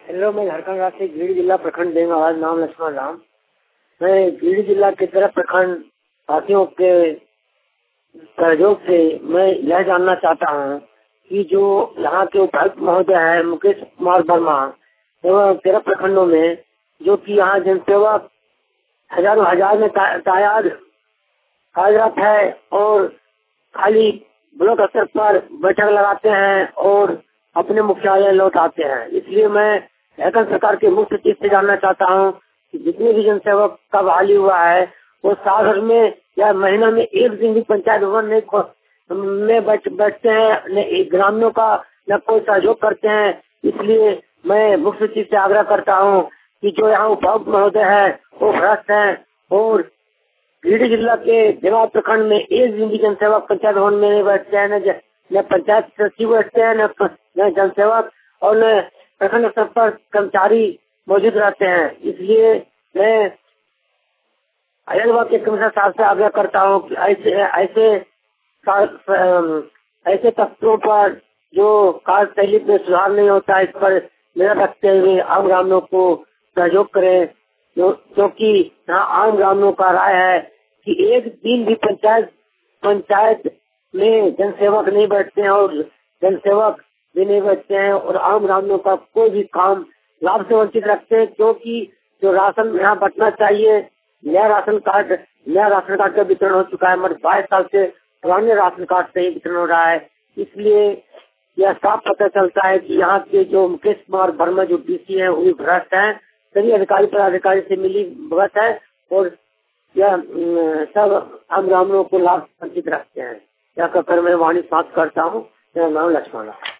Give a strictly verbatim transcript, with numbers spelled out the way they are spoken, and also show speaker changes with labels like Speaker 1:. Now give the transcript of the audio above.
Speaker 1: Hello, मैं झारखंड राज्य से गिरिडीह जिला प्रखंड देंगाबाद, नाम लक्ष्मण राम। मैं गिरिडीह जिला के तरफ प्रखंड वासियों के सहयोग से मैं यह जानना चाहता हूँ कि जो यहाँ के उपायुक्त महोदय है मुकेश कुमार वर्मा एवं तेरह प्रखंडों में जो कि यहाँ जनसेवक हजारों हजार में तायाद कार्यरत है और खाली ब्लॉक स्तर पर बैठक लगाते हैं और अपने मुख्यालय लौट आते हैं। इसलिए मैं झारखंड सरकार के मुख्य सचिव से जानना चाहता हूँ कि जितने भी जनसेवक का बहाली हुआ है वो साल भर में या महीना में एक दिन भी पंचायत भवन में में बैठ, बैठते हैं, न ग्रामीणों का न कोई सहयोग करते हैं। इसलिए मैं मुख्य सचिव से आग्रह करता हूँ कि जो यहाँ उपायुक्त महोदय है वो भ्रष्ट है और गिरिडीह जिला के देवास प्रखंड में एक दिन भी जनसेवक पंचायत भवन में नहीं बैठते हैं, न न पंचायत सचिव बैठते हैं, न न जनसेवक और न प्रखंड स्तर पर कर्मचारी मौजूद रहते हैं। इसलिए मैं अयलवा के कमिश्नर साहब से आग्रह करता हूँ कि ऐसे ऐसे ऐसे तत्वों पर जो कार्यशैली में सुधार नहीं होता, इस पर नजर रखते हुए आम ग्रामीणों को सहयोग करें, क्योंकि यहाँ आम ग्रामीणों का राय है कि एक दिन भी पंचायत पंचायत में जनसेवक नहीं बैठते हैं और जनसेवक भी नहीं बैठते हैं और आम ग्रामीणों का कोई भी काम लाभ से वंचित रखते हैं, क्योंकि जो राशन यहाँ बंटना चाहिए, नया राशन कार्ड नया राशन कार्ड का वितरण हो चुका है, मगर बाईस साल से पुराने राशन कार्ड से ही वितरण हो रहा है। इसलिए यह साफ पता चलता है कि यहाँ के जो मुकेश कुमार वर्मा जो डीसी है वो भी भ्रष्ट है, सभी अधिकारी पदाधिकारी से मिली भगत है और यह सब आम ग्रामीणों को लाभ वंचित रखते हैं। यह कहकर मैं वाणी समाप्त करता हूँ। मेरा नाम लक्ष्मण है।